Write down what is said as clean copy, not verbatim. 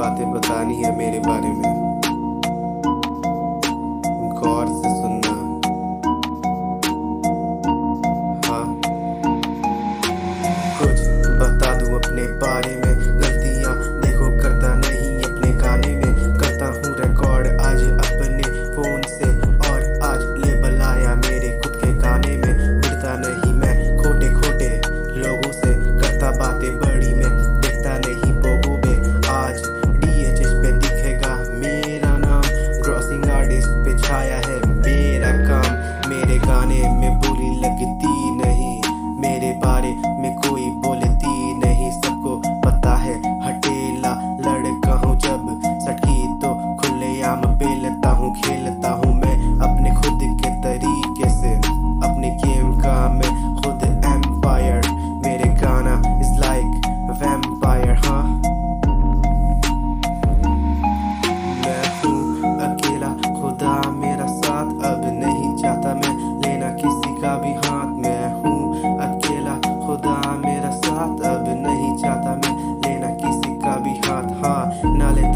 बातें बतानी है मेरे बारे में, गौर से सुनना। हाँ, कुछ बता दूं अपने बारे में, गलतियां देखो करता नहीं अपने गाने में, करता हूँ रिकॉर्ड आज अपने फोन से, और आज लेबल आया मेरे खुद के गाने में। भिड़ता नहीं मैं खोटे खोटे लोगों से, करता बातें बड़ी में, देखता नहीं पोगो पे। आज DHH पे दिखेगा मेरा नाम, क्रॉसिंग आर्टिस्ट पे छाया है मेरा काम। मेरे गाने में बोली लगती नहीं, मेरे बारे में कोई बोलती नहीं, सबको पता है हटेला लड़का हूँ। जब सटकी तो खुलेआम पेलता हूँ, खेलता हूँ मैं अपने खुद के तरीके से, अपने गेम का मैं खुद एम्पायर। मेरे गाना इज लाइक वैम्पायर। हाँ, मैं हूँ अकेला, खुदा मेरा साथ, अब नहीं चाहता मैं लेना किसी का भी हाथ। मैं हूँ अकेला, खुदा मेरा साथ, अब नहीं चाहता मैं लेना किसी का भी हाथ। हाँ, ना ले